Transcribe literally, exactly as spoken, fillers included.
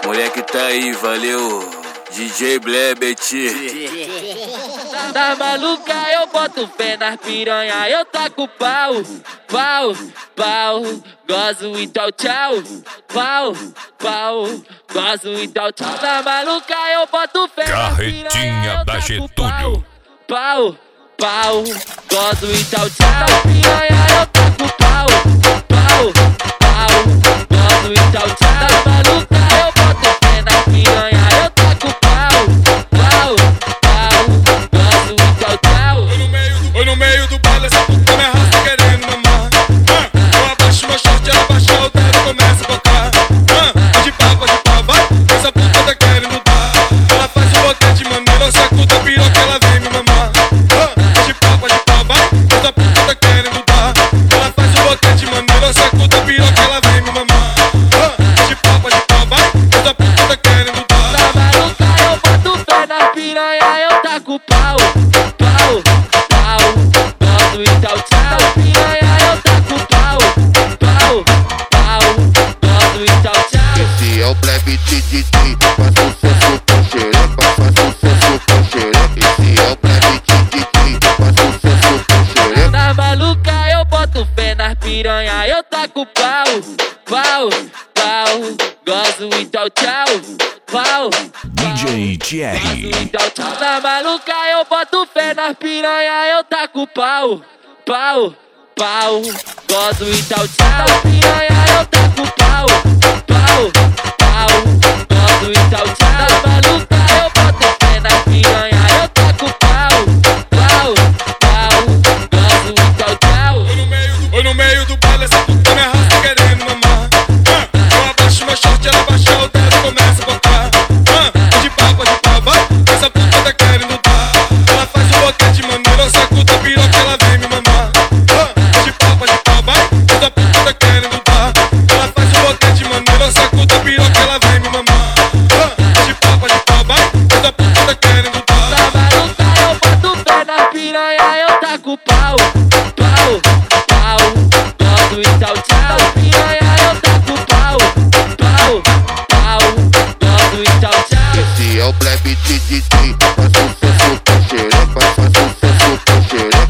Moleque tá aí, valeu. D J Blebet. Tá maluca, eu boto fé nas piranha, eu taco pau, pau, pau, gozo então tchau, pau, pau, gozo então tchau. Tá maluca, eu boto fé nas piranha, eu da taco Getúlio. pau, pau, gozo então tchau. Piranha, eu taco pau, pau, pau, gozo então tchau. Tá maluca, eu boto fé nas piranha, eu taco pau, pau, pau, gozo então tchau. Oi no meio do baile, essa puta me arrasta querendo mamar. ah, Eu abaixo meu short, ela abaixa o dedo e começa a botar. ah, De pau, de pau, vai, essa puta tá querendo dar. Ela faz o boquete de maneira, eu sacudo a piroca, ela vem me mamar. ah, De pau, de pau, vai, essa puta tá querendo dar. Ela faz o boquete de maneira, eu sacudo a piroca, ela vem me mamar. ah, De pau, de pau, vai, essa puta tá querendo dar. Tá maluca, eu boto fé nas piranha, eu taco pau, pau, pau, gozo então tchau. Piranha, eu taco pau, pau, pau, gozo então tchau. Esse é o Blebet D J, faz sucesso com xerepa, faz sucesso com xerepa. Esse é o Blebet D J, faz sucesso com xerepa. Tá maluca, eu boto fé nas piranha, eu taco pau, pau, pau, gozo então tchau, pau, D J Thierry. gozo então tchau. Tá maluca, eu boto fé nas piranha, eu taco pau, pau, pau, gozo então tchau. Piranha, eu taco pau, pau, pau, gozo então tchau. Tá maluca, eu boto fé nas piranha, eu taco pau, pau, pau, gozo então tchau. Oi no meio do baile, essa puta me arrasta querendo mamar. ah, Eu abaixo meu short, ela abaixa o dedo e começa a botar. ah, De pau, de pau, vai, essa puta tá querendo dar. Ela faz o boquete de maneira, eu sacudo a piroca, ela vem me mamar. ah, De pau, de pau, vai, essa puta tá querendo dar. Ela faz o boquete de maneira, eu sacudo a piroca, ela vem me mamar. ah, De pau, de pau, vai, essa puta tá querendo dar. Tá maluca, eu boto fé nas piranha, eu taco pau, pau, pau, gozo então tchau. Piranha, eu taco pau, pau, pau, gozo então tchau. Esse é o Blebet D J,